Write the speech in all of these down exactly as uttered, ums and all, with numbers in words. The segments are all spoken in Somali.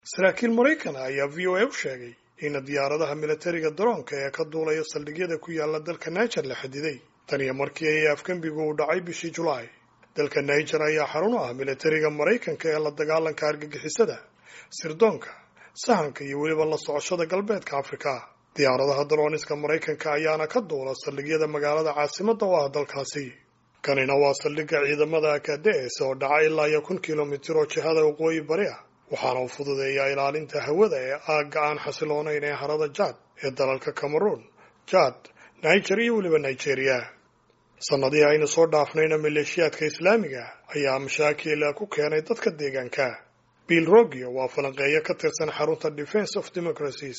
saraakiil Maraykan ah ayaa V O A u sheegay in diyaaradaha militariga daroonka ee ka duulaya saldhigyada ku yaala dalka Niger la xadiday tan iyo markii ay afkambigu u dhacay bishii July. Dalka Niger ayaa xarun u ah militariga Maraykanka ee la dagaalanka argagixisada, sirdoonka, sahanka iyo weliba la socoshada galbeedka Afrika. Diyaaradaha darooniska Maraykanka ayaana ka duula saldhigyada magaalada caasimadda u ah dalkaasi. Kanina waa saldhigga ciidamada Akadees oo dhacay ilaa iyo kun kiiloomitir oo jihada waqooyi bari ah, waxaana uu fududeeyaa ilaalinta hawada ee aagga aan xasiloonayn ee harada Chad ee dalalka Cameroon, Chad, Niger iyo weliba Nigeria. Sanadihii aynu soo dhaafnayna maleeshiyaadka Islaamiga ayaa mashaakil ku keenay dadka deegaanka. Bill Roggio waa falanqeeye ka tirsan xarunta Defense of Democracies.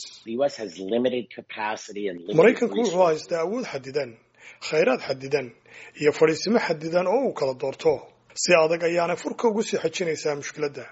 Maraykanku wuxuu haystaa awood xadidan, khayraad xadidan iyo fadhiisimo xadidan oo uu kala doorto. Si adag ayaana furka ugu sii xajinaysaa mushkiladda.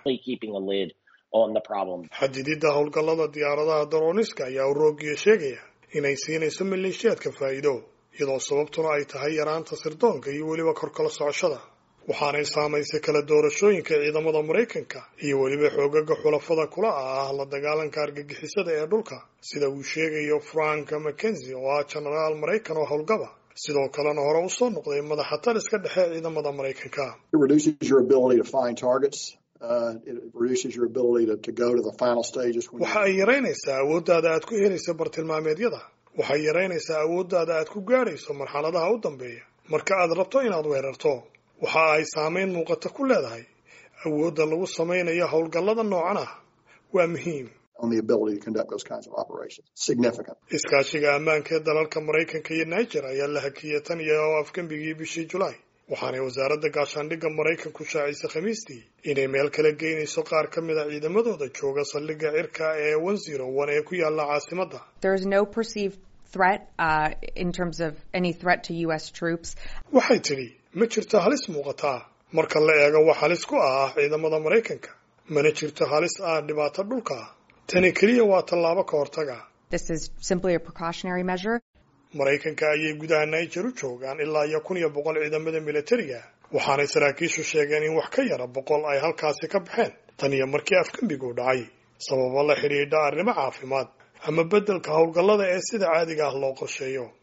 Xadididda howlgallada diyaaradaha darooniska ayaa Roggio sheegaya inay siinayso maleeshiyaadka faa'iido, iyadoo sababtuna ay tahay yaraanta sirdoonka iyo weliba kor kala socoshada. Waxaanay saamaysay kala doorashooyinka ciidamada Maraykanka iyo weliba xoogaga xulafada kula ah la dagaalanka argagixisada ee dhulka, sida uu sheegayo Frank McKenzie oo ah jenaraal Maraykan oo howlgaba, sidoo kalena hore u soo noqday madaxa taliska dhexe ciidamada Maraykanka. Waxa ay yaraynaysaa awooddaada aad ku helayso bartilmaameedyada. Waxay yaraynaysaa awooddaada aad ku gaadhayso marxaladaha u dambeeya marka aad rabto inaad weerarto. Waxa ay saamayn muuqata ku leedahay awoodda lagu samaynayo howlgallada noocan ah. Waa muhiim. Iskaashiga ammaanka ee dalalka Maraykanka iyo Niger ayaa la hakiyay tan iyo afgambigii bishii July, waxaana wasaaradda gaashaandhigga Maraykanku shaacisay Khamiistii inay meel kala geynayso qaar ka mid ah ciidamadooda jooga saldhigga cirka ee one oh one ee ku yaala caasimadda. There is no perceived threat uh, in terms of any threat to U S troops. Waxay tidhi ma jirto halis muuqata marka la eego wax halis ku ah ciidamada Maraykanka, mana jirto halis ah dhibaato dhulka. Tani kaliya waa tallaabo ka hortaga. This is simply a precautionary measure. Maraykanka ayay gudaha Niger u joogaan ilaa iyo kun iyo boqol ciidamada militariga, waxaanay saraakiishu sheegeen in wax ka yara boqol ay halkaasi ka baxeen tan iyo markii afkambigu dhacay, sababo la xidhiidha arrimo caafimaad ama beddelka howlgallada ee sida caadiga ah loo qorsheeyo.